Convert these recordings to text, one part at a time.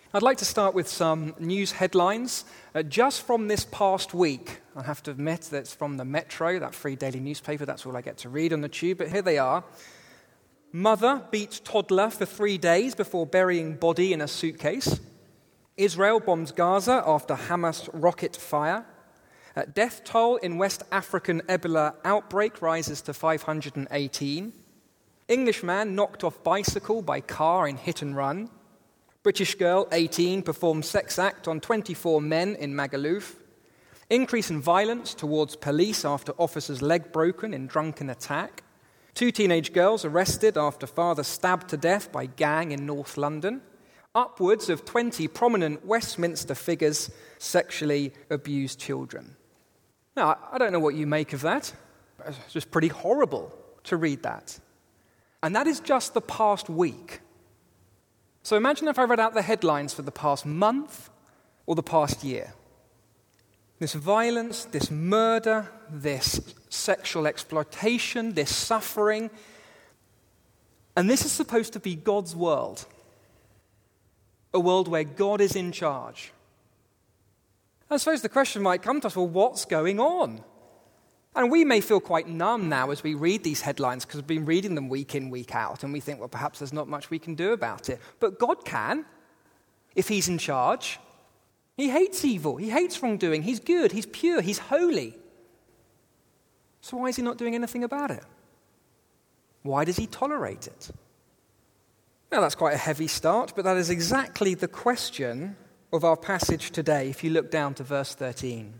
I'd like to start with some news headlines just from this past week. I have to admit that it's from the Metro, that free daily newspaper. That's all I get to read on the tube, but here they are. Mother beats toddler for 3 days before burying body in a suitcase. Israel bombs Gaza after Hamas rocket fire. Death toll in West African Ebola outbreak rises to 518. Englishman knocked off bicycle by car in hit and run. British girl, 18, performed sex act on 24 men in Magaluf. Increase in violence towards police after officer's leg broken in drunken attack. 2 teenage girls arrested after father stabbed to death by gang in North London. Upwards of 20 prominent Westminster figures sexually abuse children. Now, I don't know what you make of that. It's just pretty horrible to read that. And that is just the past week. So imagine if I read out the headlines for the past month or the past year. This violence, this murder, this sexual exploitation, this suffering. And this is supposed to be God's world. A world where God is in charge. I suppose the question might come to us, well, what's going on? And we may feel quite numb now as we read these headlines because we've been reading them week in, week out, and we think, well, perhaps there's not much we can do about it. But God can, if he's in charge. He hates evil. He hates wrongdoing. He's good. He's pure. He's holy. So why is he not doing anything about it? Why does he tolerate it? Now, that's quite a heavy start, but that is exactly the question of our passage today, if you look down to verse 13.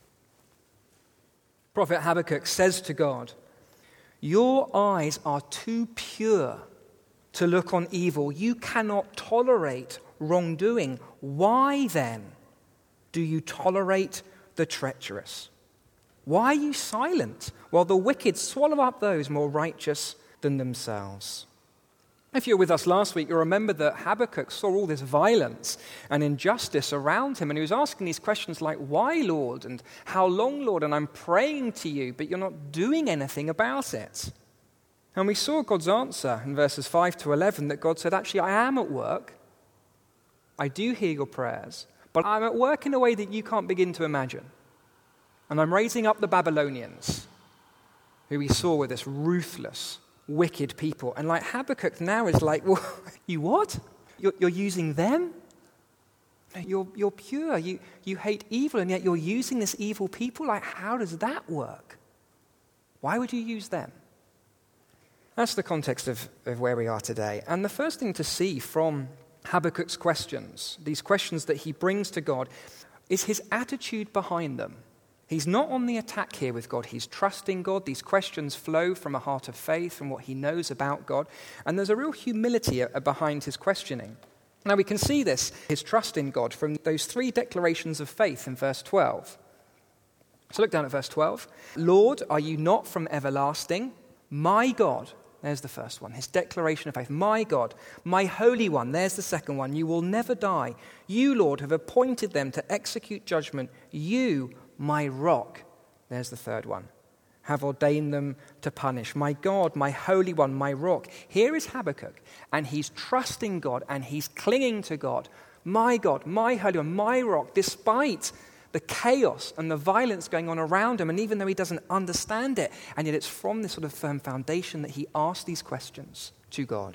Prophet Habakkuk says to God, "Your eyes are too pure to look on evil. You cannot tolerate wrongdoing. Why then do you tolerate the treacherous? Why are you silent while the wicked swallow up those more righteous than themselves?" If you were with us last week, you'll remember that Habakkuk saw all this violence and injustice around him, and he was asking these questions like, "Why, Lord?" and "How long, Lord?" and "I'm praying to you, but you're not doing anything about it." And we saw God's answer in verses 5 to 11, that God said, actually, I am at work. I do hear your prayers, but I'm at work in a way that you can't begin to imagine. And I'm raising up the Babylonians, who we saw were this ruthless, wicked people. And like Habakkuk now is like, well, you what? You're using them? You're pure. You hate evil, and yet you're using this evil people? Like, how does that work? Why would you use them? That's the context of where we are today. And the first thing to see from Habakkuk's questions, these questions that he brings to God, is his attitude behind them. He's not on the attack here with God. He's trusting God. These questions flow from a heart of faith, from what he knows about God. And there's a real humility behind his questioning. Now we can see this, his trust in God, from those 3 declarations of faith in verse 12. So look down at verse 12. "Lord, are you not from everlasting? My God," there's the first one, his declaration of faith. "My God, my Holy One," there's the second one. "You will never die. You, Lord, have appointed them to execute judgment. You, my rock," there's the third one, "have ordained them to punish. My God, my Holy One, my rock." Here is Habakkuk, and he's trusting God, and he's clinging to God. My God, my Holy One, my rock, despite the chaos and the violence going on around him, and even though he doesn't understand it, and yet it's from this sort of firm foundation that he asks these questions to God.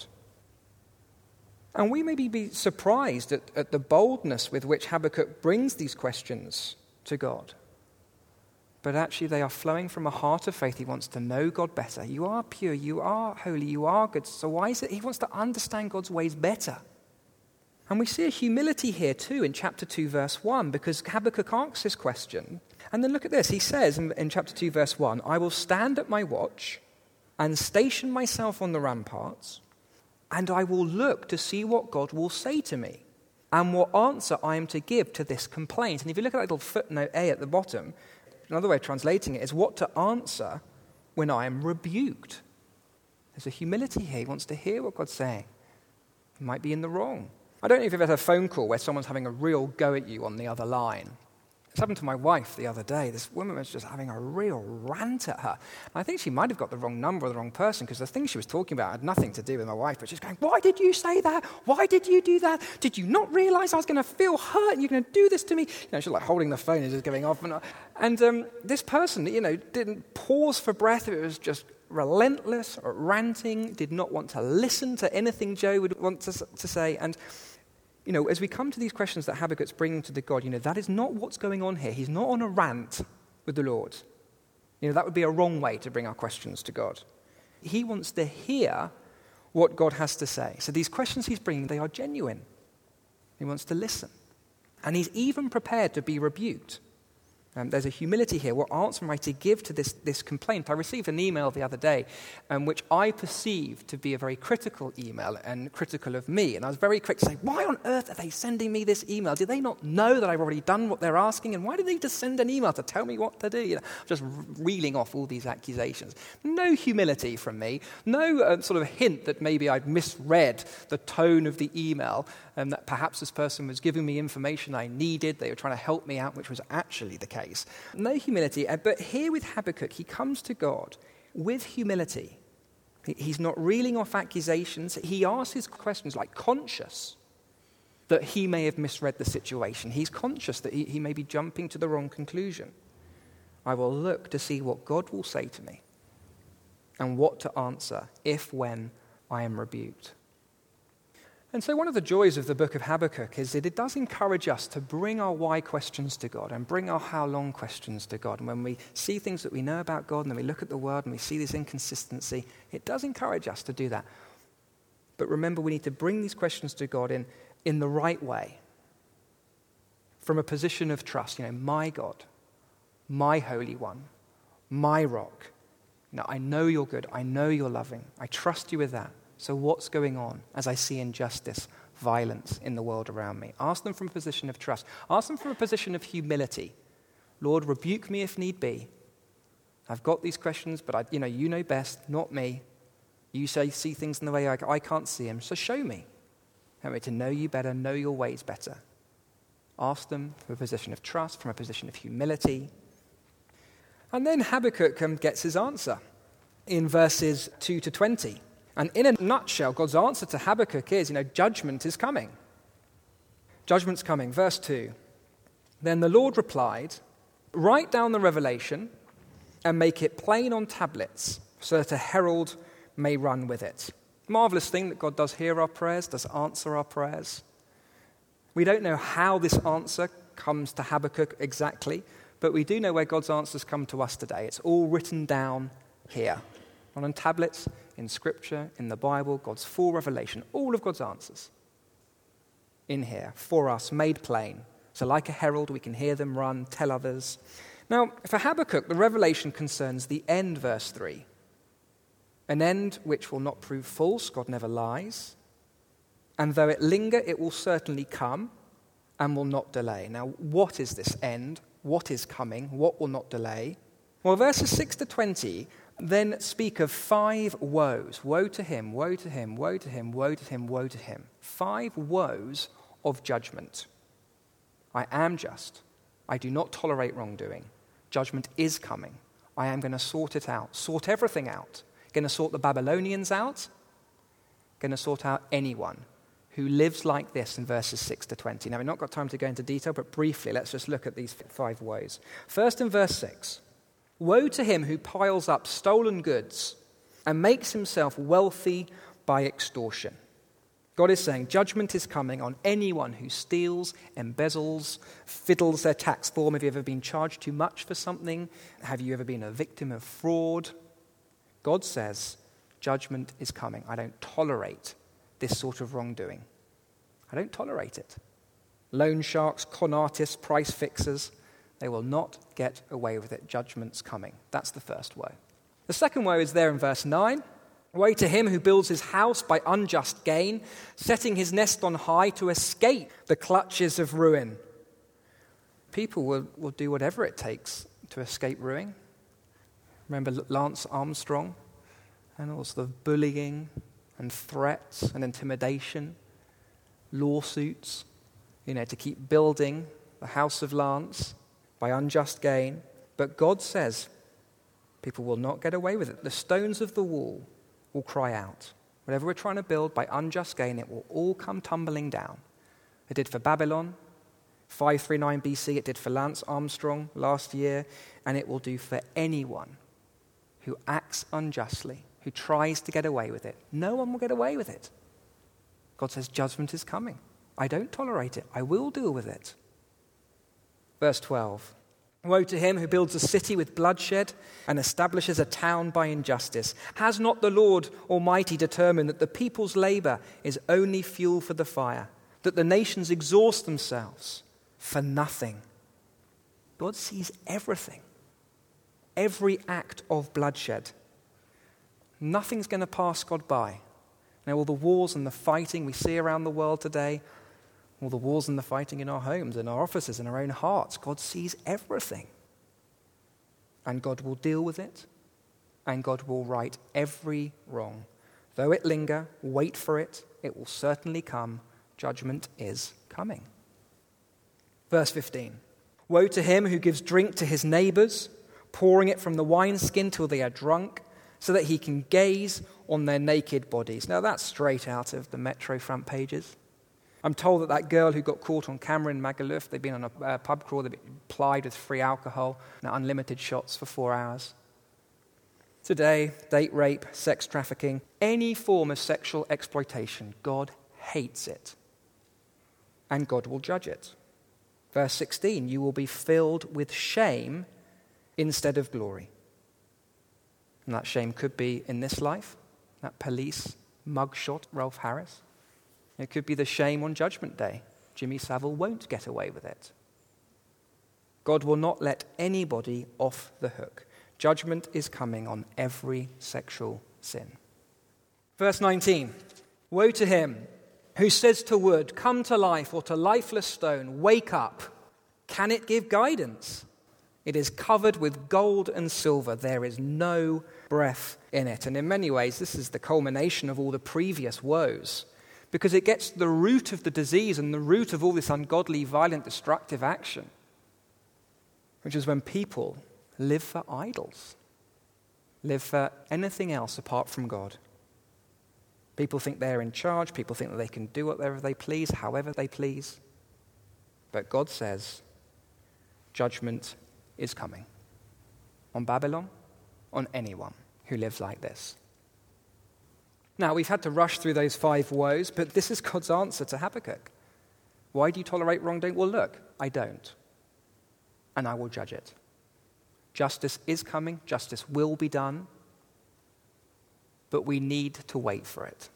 And we maybe be surprised at the boldness with which Habakkuk brings these questions to God. But actually they are flowing from a heart of faith. He wants to know God better. You are pure, you are holy, you are good. So why is it he wants to understand God's ways better? And we see a humility here too in chapter 2, verse 1, because Habakkuk asks this question. And then look at this. He says in chapter 2, verse 1, "I will stand at my watch and station myself on the ramparts, and I will look to see what God will say to me and what answer I am to give to this complaint." And if you look at that little footnote A at the bottom, another way of translating it is what to answer when I am rebuked. There's a humility here. He wants to hear what God's saying. He might be in the wrong. I don't know if you've ever had a phone call where someone's having a real go at you on the other line. This happened to my wife the other day. This woman was just having a real rant at her. And I think she might have got the wrong number or the wrong person, because the things she was talking about had nothing to do with my wife, but she's going, why did you say that? Why did you do that? Did you not realize I was going to feel hurt and you're going to do this to me? She's like holding the phone and just going off and on. And this person, didn't pause for breath. It was just relentless, ranting, did not want to listen to anything Joe would want to say. And as we come to these questions that Habakkuk's bringing to the God, that is not what's going on here. He's not on a rant with the Lord. That would be a wrong way to bring our questions to God. He wants to hear what God has to say. So these questions he's bringing, they are genuine. He wants to listen. And he's even prepared to be rebuked. There's a humility here. What answer am I to give to this complaint? I received an email the other day, which I perceived to be a very critical email and critical of me. And I was very quick to say, why on earth are they sending me this email? Do they not know that I've already done what they're asking? And why do they just send an email to tell me what to do? Just reeling off all these accusations. No humility from me. No sort of hint that maybe I'd misread the tone of the email, and that perhaps this person was giving me information I needed. They were trying to help me out, which was actually the case. No humility. But here with Habakkuk, he comes to God with humility. He's not reeling off accusations. He asks his questions like conscious that he may have misread the situation. He's conscious that he may be jumping to the wrong conclusion. I will look to see what God will say to me and what to answer when I am rebuked. And so one of the joys of the book of Habakkuk is that it does encourage us to bring our why questions to God and bring our how long questions to God. And when we see things that we know about God and then we look at the word and we see this inconsistency, it does encourage us to do that. But remember, we need to bring these questions to God in the right way, from a position of trust. My God, my Holy One, my rock. I know you're good. I know you're loving. I trust you with that. So what's going on as I see injustice, violence in the world around me? Ask them from a position of trust. Ask them from a position of humility. Lord, rebuke me if need be. I've got these questions, but you know best, not me. You say see things in the way I can't see them, so show me. Help me to know you better, know your ways better. Ask them from a position of trust, from a position of humility. And then Habakkuk gets his answer in verses 2 to 20. And in a nutshell, God's answer to Habakkuk is, judgment is coming. Judgment's coming. Verse 2. Then the Lord replied, write down the revelation and make it plain on tablets so that a herald may run with it. Marvelous thing that God does hear our prayers, does answer our prayers. We don't know how this answer comes to Habakkuk exactly, but we do know where God's answers come to us today. It's all written down here. Not on tablets, in Scripture, in the Bible, God's full revelation, all of God's answers in here for us, made plain. So like a herald, we can hear them run, tell others. Now, for Habakkuk, the revelation concerns the end, verse 3. An end which will not prove false, God never lies. And though it linger, it will certainly come and will not delay. Now, what is this end? What is coming? What will not delay? Well, verses 6 to 20 then speak of 5 woes. Woe to him, woe to him, woe to him, woe to him, woe to him. 5 woes of judgment. I am just. I do not tolerate wrongdoing. Judgment is coming. I am going to sort it out. Sort everything out. Going to sort the Babylonians out. Going to sort out anyone who lives like this in verses 6 to 20. Now, we've not got time to go into detail, but briefly, let's just look at these 5 woes. First, in verse 6. Woe to him who piles up stolen goods and makes himself wealthy by extortion. God is saying judgment is coming on anyone who steals, embezzles, fiddles their tax form. Have you ever been charged too much for something? Have you ever been a victim of fraud? God says judgment is coming. I don't tolerate this sort of wrongdoing. I don't tolerate it. Loan sharks, con artists, price fixers, they will not get away with it. Judgment's coming. That's the first woe. The second woe is there in verse 9. Woe to him who builds his house by unjust gain, setting his nest on high to escape the clutches of ruin. People will do whatever it takes to escape ruin. Remember Lance Armstrong and all the bullying and threats and intimidation, lawsuits, to keep building the house of Lance. by unjust gain. But God says people will not get away with it. The stones of the wall will cry out. Whatever we're trying to build by unjust gain, it will all come tumbling down. It did for Babylon, 539 BC. It did for Lance Armstrong last year. And it will do for anyone who acts unjustly, who tries to get away with it. No one will get away with it. God says judgment is coming. I don't tolerate it. I will deal with it. Verse 12. Woe to him who builds a city with bloodshed and establishes a town by injustice. Has not the Lord Almighty determined that the people's labor is only fuel for the fire, that the nations exhaust themselves for nothing? God sees everything, every act of bloodshed. Nothing's going to pass God by. Now, all the wars and the fighting we see around the world today, all the wars and the fighting in our homes, in our offices, in our own hearts, God sees everything. And God will deal with it, and God will right every wrong. Though it linger, wait for it, it will certainly come. Judgment is coming. Verse 15. Woe to him who gives drink to his neighbors, pouring it from the wineskin till they are drunk, so that he can gaze on their naked bodies. Now that's straight out of the Metro front pages. I'm told that girl who got caught on camera in Magaluf, they'd been on a pub crawl, they'd been plied with free alcohol and unlimited shots for 4 hours. Today, date rape, sex trafficking, any form of sexual exploitation, God hates it. And God will judge it. Verse 16, you will be filled with shame instead of glory. And that shame could be in this life, that police mugshot, Rolf Harris. It could be the shame on Judgment Day. Jimmy Savile won't get away with it. God will not let anybody off the hook. Judgment is coming on every sexual sin. Verse 19, woe to him who says to wood, come to life, or to lifeless stone, wake up. Can it give guidance? It is covered with gold and silver. There is no breath in it. And in many ways, this is the culmination of all the previous woes, because it gets to the root of the disease and the root of all this ungodly, violent, destructive action, which is when people live for idols, live for anything else apart from God. People think they're in charge. People think that they can do whatever they please, however they please. But God says judgment is coming on Babylon, on anyone who lives like this. Now, we've had to rush through those 5 woes, but this is God's answer to Habakkuk. Why do you tolerate wrongdoing? Well, look, I don't. And I will judge it. Justice is coming. Justice will be done. But we need to wait for it.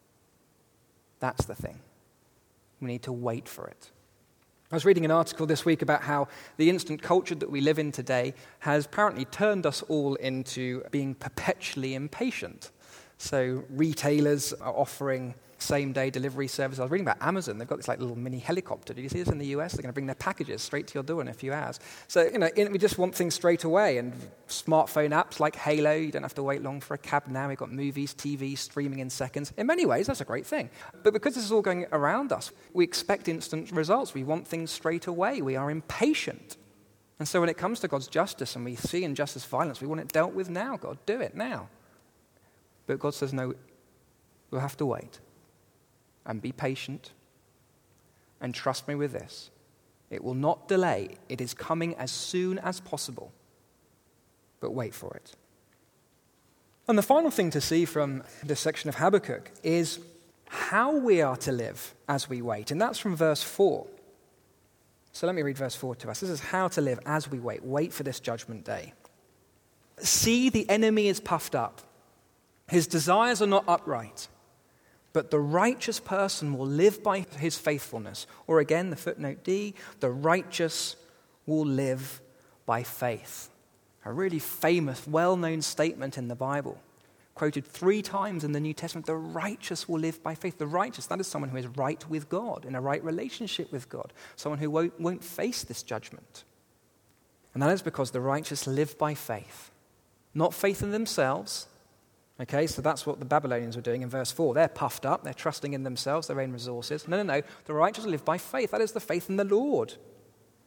That's the thing. We need to wait for it. I was reading an article this week about how the instant culture that we live in today has apparently turned us all into being perpetually impatient. So retailers are offering same-day delivery service. I was reading about Amazon. They've got this little mini helicopter. Did you see this in the US? They're going to bring their packages straight to your door in a few hours. So, we just want things straight away. And smartphone apps like Halo, you don't have to wait long for a cab now. We've got movies, TV, streaming in seconds. In many ways, that's a great thing. But because this is all going around us, we expect instant results. We want things straight away. We are impatient. And so when it comes to God's justice and we see injustice, violence, we want it dealt with now. God, do it now. But God says, no, we'll have to wait. And be patient, and trust me with this. It will not delay. It is coming as soon as possible. But wait for it. And the final thing to see from this section of Habakkuk is how we are to live as we wait. And that's from verse 4. So let me read verse 4 to us. This is how to live as we wait. Wait for this judgment day. See, the enemy is puffed up. His desires are not upright. But the righteous person will live by his faithfulness. Or again, the footnote D, the righteous will live by faith. A really famous, well-known statement in the Bible, quoted 3 times in the New Testament. The righteous will live by faith. The righteous, that is someone who is right with God, in a right relationship with God, someone who won't face this judgment. And that is because the righteous live by faith, not faith in themselves. Okay, so that's what the Babylonians were doing in verse 4. They're puffed up. They're trusting in themselves, their own resources. No. The righteous live by faith. That is the faith in the Lord.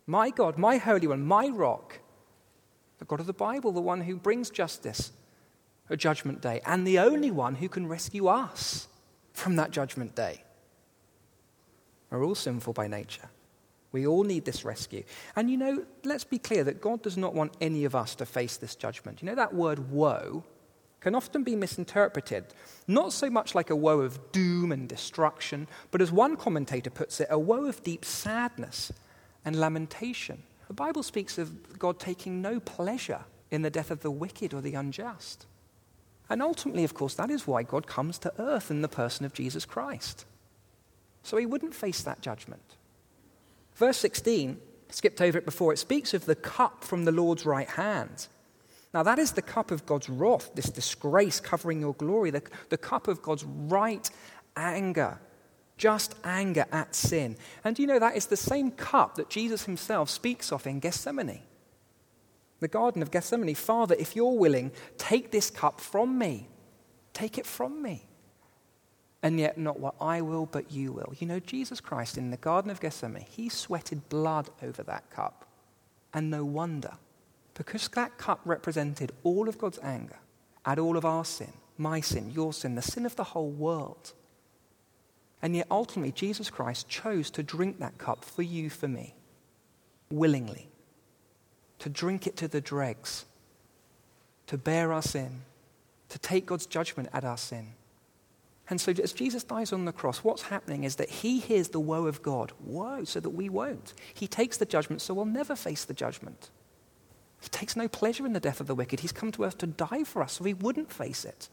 My God, my Holy One, my rock, the God of the Bible, the one who brings justice at Judgment Day, and the only one who can rescue us from that Judgment Day. We're all sinful by nature. We all need this rescue. And let's be clear that God does not want any of us to face this judgment. That word woe can often be misinterpreted, not so much like a woe of doom and destruction, but as one commentator puts it, a woe of deep sadness and lamentation. The Bible speaks of God taking no pleasure in the death of the wicked or the unjust. And ultimately, of course, that is why God comes to earth in the person of Jesus Christ. So he wouldn't face that judgment. Verse 16, skipped over it before, it speaks of the cup from the Lord's right hand. Now that is the cup of God's wrath, this disgrace covering your glory, the cup of God's right anger, just anger at sin. And that is the same cup that Jesus himself speaks of in Gethsemane. The Garden of Gethsemane. Father, if you're willing, take this cup from me. Take it from me. And yet not what I will, but you will. Jesus Christ in the Garden of Gethsemane, he sweated blood over that cup. And no wonder, because that cup represented all of God's anger at all of our sin, my sin, your sin, the sin of the whole world. And yet ultimately, Jesus Christ chose to drink that cup for you, for me, willingly. To drink it to the dregs, to bear our sin, to take God's judgment at our sin. And so as Jesus dies on the cross, what's happening is that he hears the woe of God. Woe, so that we won't. He takes the judgment, so we'll never face the judgment. He takes no pleasure in the death of the wicked. He's come to earth to die for us, so we wouldn't face it.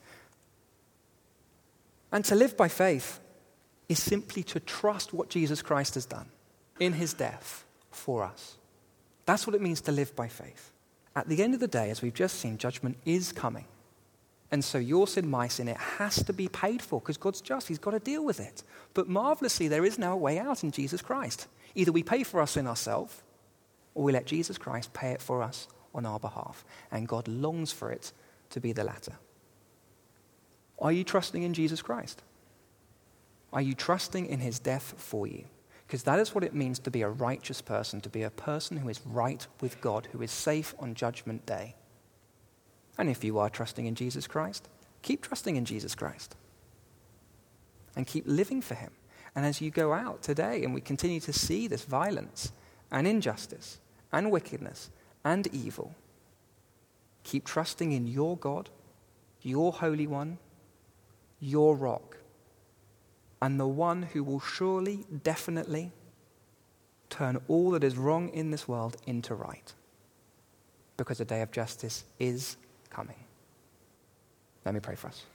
And to live by faith is simply to trust what Jesus Christ has done in his death for us. That's what it means to live by faith. At the end of the day, as we've just seen, judgment is coming. And so your sin, my sin, it has to be paid for because God's just. He's got to deal with it. But marvelously, there is now a way out in Jesus Christ. Either we pay for our sin ourselves, or we let Jesus Christ pay it for us on our behalf. And God longs for it to be the latter. Are you trusting in Jesus Christ? Are you trusting in his death for you? Because that is what it means to be a righteous person, to be a person who is right with God, who is safe on Judgment Day. And if you are trusting in Jesus Christ, keep trusting in Jesus Christ. And keep living for him. And as you go out today and we continue to see this violence and injustice and wickedness and evil, keep trusting in your God, your Holy One, your rock, and the one who will surely, definitely turn all that is wrong in this world into right. Because the day of justice is coming. Let me pray for us.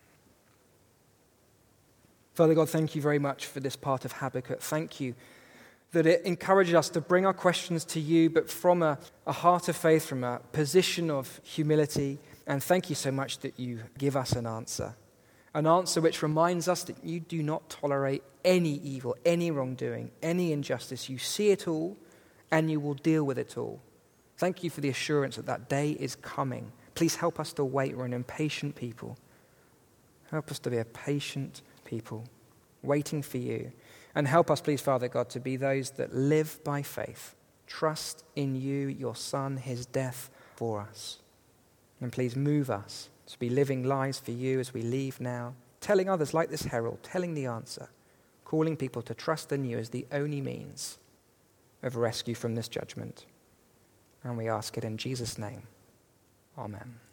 Father God, thank you very much for this part of Habakkuk. Thank you that it encourages us to bring our questions to you, but from a heart of faith, from a position of humility. And thank you so much that you give us an answer which reminds us that you do not tolerate any evil, any wrongdoing, any injustice. You see it all, and you will deal with it all. Thank you for the assurance that that day is coming. Please help us to wait. We're an impatient people. Help us to be a patient people, waiting for you. And help us, please, Father God, to be those that live by faith, trust in you, your Son, his death for us. And please move us to be living lives for you as we leave now, telling others like this herald, telling the answer, calling people to trust in you as the only means of rescue from this judgment. And we ask it in Jesus' name. Amen.